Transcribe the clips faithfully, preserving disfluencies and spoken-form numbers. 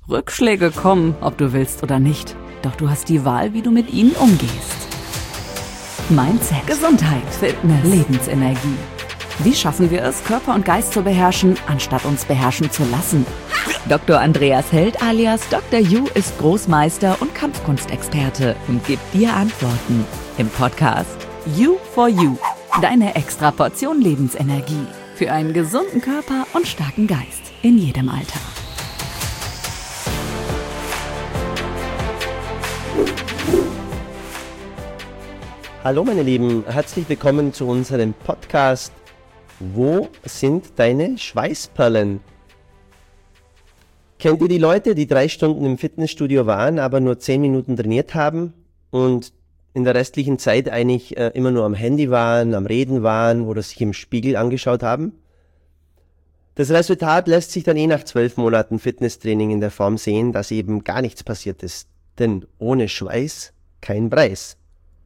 Rückschläge kommen, ob du willst oder nicht. Doch du hast die Wahl, wie du mit ihnen umgehst. Mindset, Gesundheit, Fitness, Lebensenergie. Wie schaffen wir es, Körper und Geist zu beherrschen, anstatt uns beherrschen zu lassen? Doktor Andreas Held alias Doktor Yu ist Großmeister und Kampfkunstexperte und gibt dir Antworten im Podcast You for You. Deine extra Portion Lebensenergie für einen gesunden Körper und starken Geist in jedem Alter. Hallo meine Lieben, herzlich willkommen zu unserem Podcast Wo sind deine Schweißperlen? Kennt ihr die Leute, die drei Stunden im Fitnessstudio waren, aber nur zehn Minuten trainiert haben und in der restlichen Zeit eigentlich äh, immer nur am Handy waren, am Reden waren oder sich im Spiegel angeschaut haben? Das Resultat lässt sich dann eh nach zwölf Monaten Fitnesstraining in der Form sehen, dass eben gar nichts passiert ist. Denn ohne Schweiß kein Preis.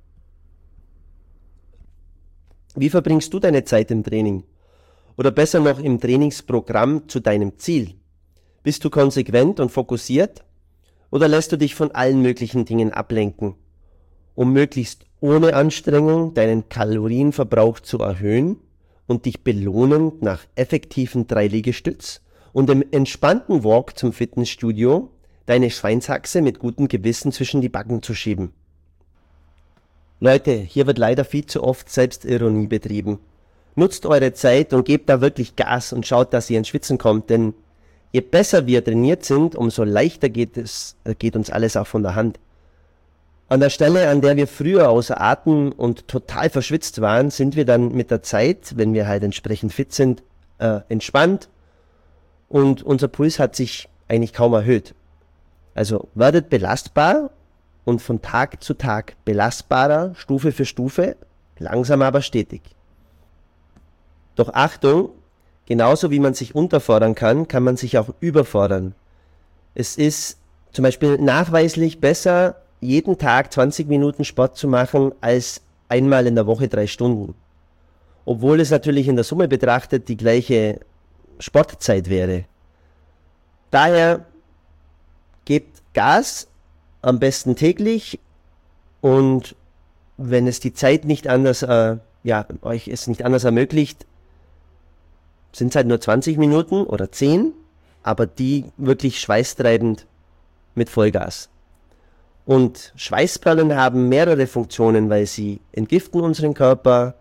Wie verbringst du deine Zeit im Training? Oder besser noch im Trainingsprogramm zu deinem Ziel? Bist du konsequent und fokussiert? Oder lässt du dich von allen möglichen Dingen ablenken, um möglichst ohne Anstrengung deinen Kalorienverbrauch zu erhöhen und dich belohnend nach effektiven drei Liegestütz und dem entspannten Walk zum Fitnessstudio deine Schweinshaxe mit gutem Gewissen zwischen die Backen zu schieben? Leute, hier wird leider viel zu oft Selbstironie betrieben. Nutzt eure Zeit und gebt da wirklich Gas und schaut, dass ihr ins Schwitzen kommt, denn je besser wir trainiert sind, umso leichter geht es, geht uns alles auch von der Hand. An der Stelle, an der wir früher außer Atem und total verschwitzt waren, sind wir dann mit der Zeit, wenn wir halt entsprechend fit sind, äh, entspannt und unser Puls hat sich eigentlich kaum erhöht. Also werdet belastbar und von Tag zu Tag belastbarer, Stufe für Stufe, langsam aber stetig. Doch Achtung, genauso wie man sich unterfordern kann, kann man sich auch überfordern. Es ist zum Beispiel nachweislich besser, jeden Tag zwanzig Minuten Sport zu machen, als einmal in der Woche drei Stunden. Obwohl es natürlich in der Summe betrachtet die gleiche Sportzeit wäre. Daher gebt Gas, am besten täglich, und wenn es die Zeit nicht anders, äh, ja, euch es nicht anders ermöglicht, sind es halt nur zwanzig Minuten oder zehn, aber die wirklich schweißtreibend mit Vollgas. Und Schweißperlen haben mehrere Funktionen, weil sie entgiften unseren Körper,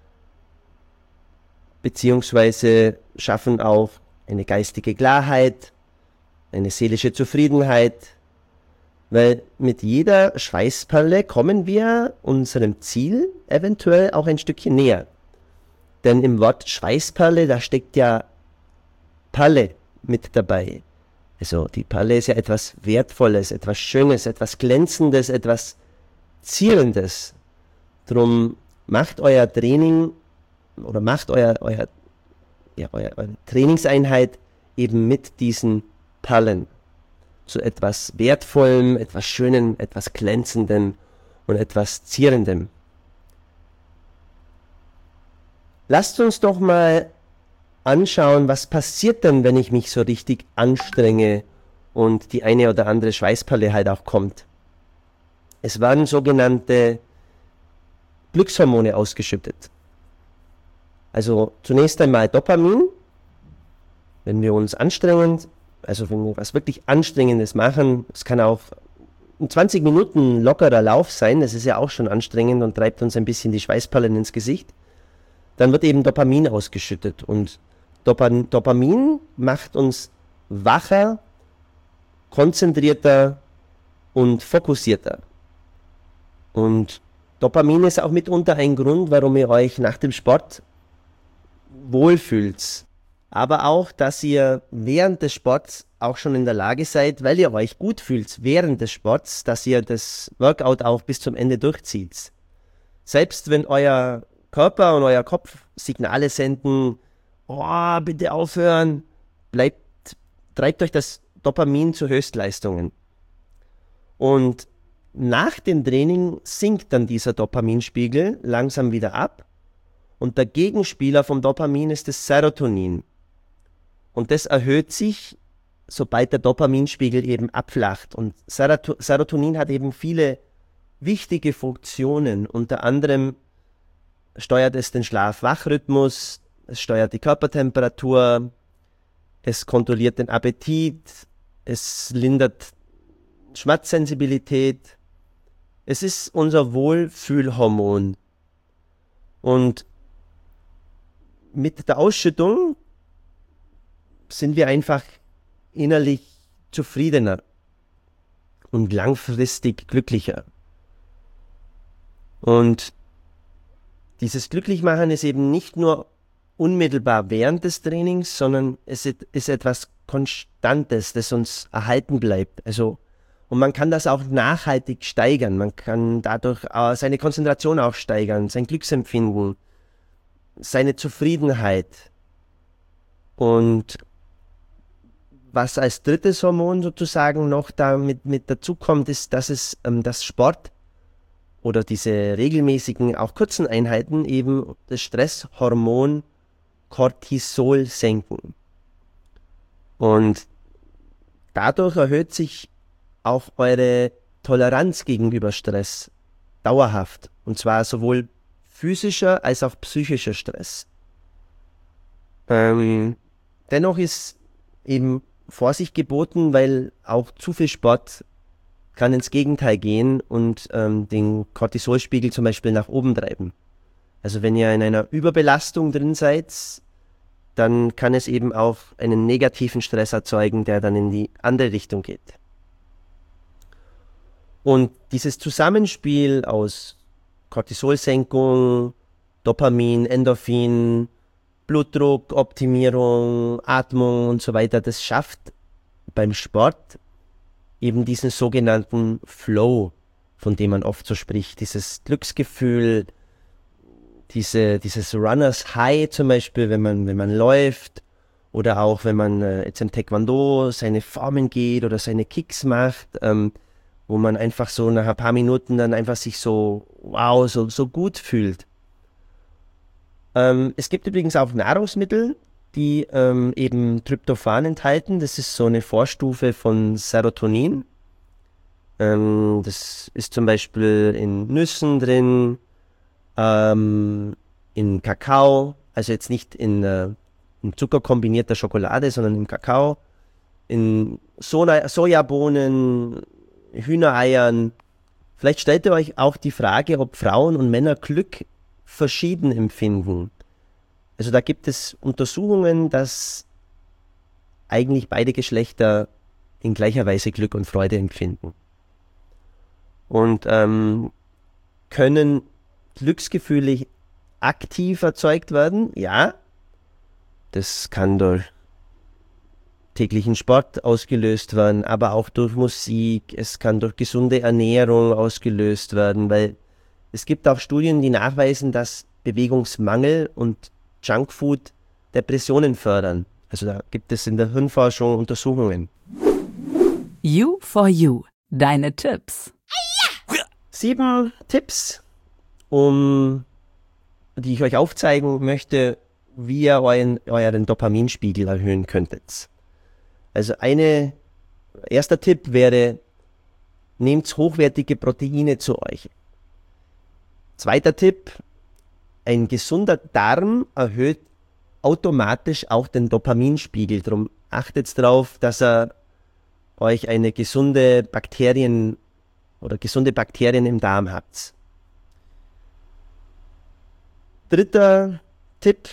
beziehungsweise schaffen auch eine geistige Klarheit, eine seelische Zufriedenheit, weil mit jeder Schweißperle kommen wir unserem Ziel eventuell auch ein Stückchen näher. Denn im Wort Schweißperle, da steckt ja Perle mit dabei. Also die Perle ist ja etwas Wertvolles, etwas Schönes, etwas Glänzendes, etwas Zierendes. Drum macht euer Training oder macht euer, euer, ja, euer, eure Trainingseinheit eben mit diesen Perlen zu etwas Wertvollem, etwas Schönem, etwas Glänzendem und etwas Zierendem. Lasst uns doch mal anschauen, was passiert denn, wenn ich mich so richtig anstrenge und die eine oder andere Schweißperle halt auch kommt. Es werden sogenannte Glückshormone ausgeschüttet. Also zunächst einmal Dopamin, wenn wir uns anstrengen, also wenn wir was wirklich Anstrengendes machen. Es kann auch ein zwanzig Minuten lockerer Lauf sein, das ist ja auch schon anstrengend und treibt uns ein bisschen die Schweißperlen ins Gesicht. Dann wird eben Dopamin ausgeschüttet und Dopa- Dopamin macht uns wacher, konzentrierter und fokussierter. Und Dopamin ist auch mitunter ein Grund, warum ihr euch nach dem Sport wohlfühlt. Aber auch, dass ihr während des Sports auch schon in der Lage seid, weil ihr euch gut fühlt während des Sports, dass ihr das Workout auch bis zum Ende durchzieht. Selbst wenn euer Körper und euer Kopf Signale senden, oh, bitte aufhören, bleibt, treibt euch das Dopamin zu Höchstleistungen. Und nach dem Training sinkt dann dieser Dopaminspiegel langsam wieder ab und der Gegenspieler vom Dopamin ist das Serotonin. Und das erhöht sich sobald der Dopaminspiegel eben abflacht. Und Serotonin hat eben viele wichtige Funktionen. Unter anderem steuert es den Schlaf-Wach-Rhythmus, es steuert die Körpertemperatur, es kontrolliert den Appetit, es lindert Schmerzsensibilität. Es ist unser Wohlfühlhormon. Und mit der Ausschüttung sind wir einfach innerlich zufriedener und langfristig glücklicher. Und dieses Glücklichmachen ist eben nicht nur unmittelbar während des Trainings, sondern es ist etwas Konstantes, das uns erhalten bleibt. Also, und man kann das auch nachhaltig steigern. Man kann dadurch äh, seine Konzentration auch steigern, sein Glücksempfinden, seine Zufriedenheit. Und was als drittes Hormon sozusagen noch da mit, mit dazu kommt, ist, dass es ähm, das Sport oder diese regelmäßigen, auch kurzen Einheiten eben das Stresshormon Cortisol senken. Und dadurch erhöht sich auch eure Toleranz gegenüber Stress dauerhaft. Und zwar sowohl physischer als auch psychischer Stress. Ähm, dennoch ist eben Vorsicht geboten, weil auch zu viel Sport kann ins Gegenteil gehen und ähm, den Cortisolspiegel zum Beispiel nach oben treiben. Also wenn ihr in einer Überbelastung drin seid, dann kann es eben auch einen negativen Stress erzeugen, der dann in die andere Richtung geht. Und dieses Zusammenspiel aus Cortisolsenkung, Dopamin, Endorphin, Blutdruckoptimierung, Atmung und so weiter, das schafft beim Sport eben diesen sogenannten Flow, von dem man oft so spricht, dieses Glücksgefühl, diese, dieses Runners High zum Beispiel, wenn man, wenn man läuft oder auch wenn man äh, jetzt im Taekwondo seine Formen geht oder seine Kicks macht, ähm, wo man einfach so nach ein paar Minuten dann einfach sich so, wow, so, so gut fühlt. Ähm, es gibt übrigens auch Nahrungsmittel, die ähm, eben Tryptophan enthalten. Das ist so eine Vorstufe von Serotonin. Ähm, das ist zum Beispiel in Nüssen drin, ähm, in Kakao, also jetzt nicht in, äh, in zuckerkombinierter Schokolade, sondern im Kakao, in Soja, Sojabohnen, Hühnereiern. Vielleicht stellt ihr euch auch die Frage, ob Frauen und Männer Glück verschieden empfinden. Also da gibt es Untersuchungen, dass eigentlich beide Geschlechter in gleicher Weise Glück und Freude empfinden. Und ähm, können Glücksgefühle aktiv erzeugt werden? Ja, das kann durch täglichen Sport ausgelöst werden, aber auch durch Musik, es kann durch gesunde Ernährung ausgelöst werden, weil es gibt auch Studien, die nachweisen, dass Bewegungsmangel und Junkfood Depressionen fördern. Also da gibt es in der Hirnforschung Untersuchungen. You for You, deine Tipps. Sieben Tipps, um, die ich euch aufzeigen möchte, wie ihr euren, euren Dopaminspiegel erhöhen könntet. Also eine, erster Tipp wäre, nehmt hochwertige Proteine zu euch. Zweiter Tipp, ein gesunder Darm erhöht automatisch auch den Dopaminspiegel. Darum achtet darauf, dass er euch eine gesunde Bakterien oder gesunde Bakterien im Darm habt. Dritter Tipp,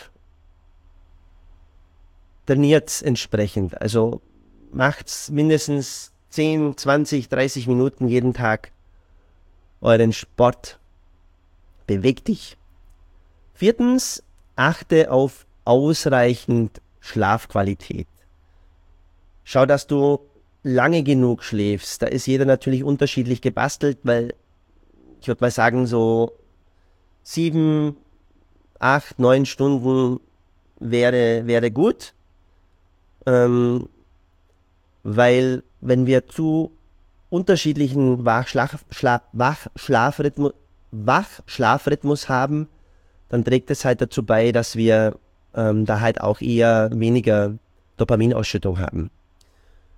trainiert entsprechend. Also macht mindestens zehn, zwanzig, dreißig Minuten jeden Tag euren Sport. Beweg dich. Viertens, achte auf ausreichend Schlafqualität. Schau, dass du lange genug schläfst. Da ist jeder natürlich unterschiedlich gebastelt, weil ich würde mal sagen, so sieben, acht, neun Stunden wäre, wäre gut. Ähm, weil wenn wir zu unterschiedlichen Wachschlaf, Schla, Wachschlafrhythmus, Wachschlafrhythmus haben, dann trägt es halt dazu bei, dass wir ähm, da halt auch eher weniger Dopaminausschüttung haben.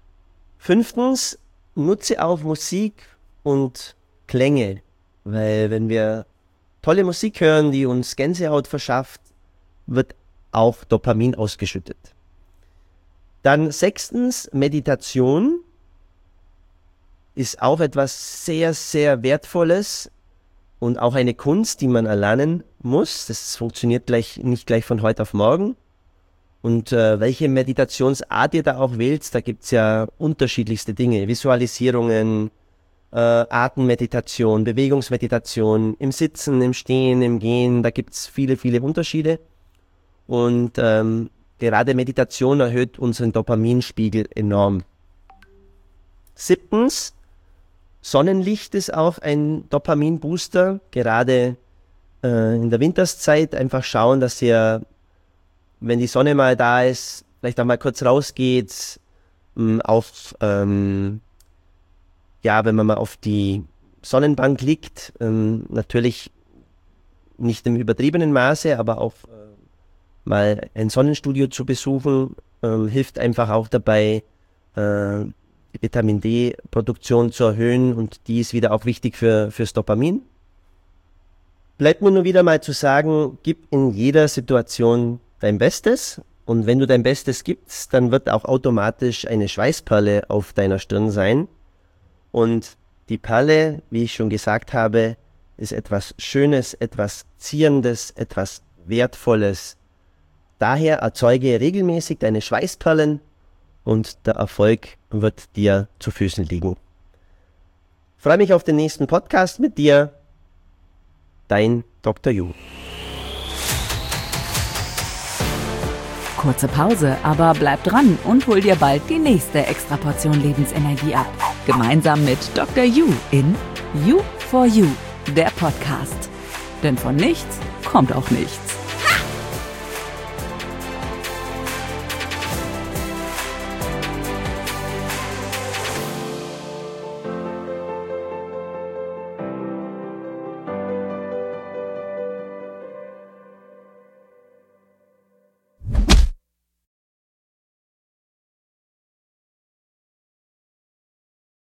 Fünftens, nutze auch Musik und Klänge, weil wenn wir tolle Musik hören, die uns Gänsehaut verschafft, wird auch Dopamin ausgeschüttet. Dann sechstens, Meditation ist auch etwas sehr, sehr Wertvolles und auch eine Kunst, die man erlernen muss. Das funktioniert gleich, nicht gleich von heute auf morgen. Und äh, welche Meditationsart ihr da auch wählt, da gibt es ja unterschiedlichste Dinge. Visualisierungen, äh, Atemmeditation, Bewegungsmeditation, im Sitzen, im Stehen, im Gehen, da gibt es viele, viele Unterschiede. Und ähm, gerade Meditation erhöht unseren Dopaminspiegel enorm. Siebtens, Sonnenlicht ist auch ein Dopaminbooster. Gerade äh, in der Winterszeit einfach schauen, dass ihr, wenn die Sonne mal da ist, vielleicht auch mal kurz rausgeht, auf, ähm, ja, wenn man mal auf die Sonnenbank liegt, ähm, natürlich nicht im übertriebenen Maße, aber auch äh, mal ein Sonnenstudio zu besuchen, äh, hilft einfach auch dabei, äh, die Vitamin D-Produktion zu erhöhen und die ist wieder auch wichtig für, fürs Dopamin. Bleibt mir nur wieder mal zu sagen, gib in jeder Situation dein Bestes und wenn du dein Bestes gibst, dann wird auch automatisch eine Schweißperle auf deiner Stirn sein und die Perle, wie ich schon gesagt habe, ist etwas Schönes, etwas Zierendes, etwas Wertvolles. Daher erzeuge regelmäßig deine Schweißperlen und der Erfolg wird dir zu Füßen liegen. Ich freue mich auf den nächsten Podcast mit dir. Dein Doktor Ju. Kurze Pause, aber bleib dran und hol dir bald die nächste Extraportion Lebensenergie ab. Gemeinsam mit Doktor Ju in You for You, der Podcast. Denn von nichts kommt auch nichts.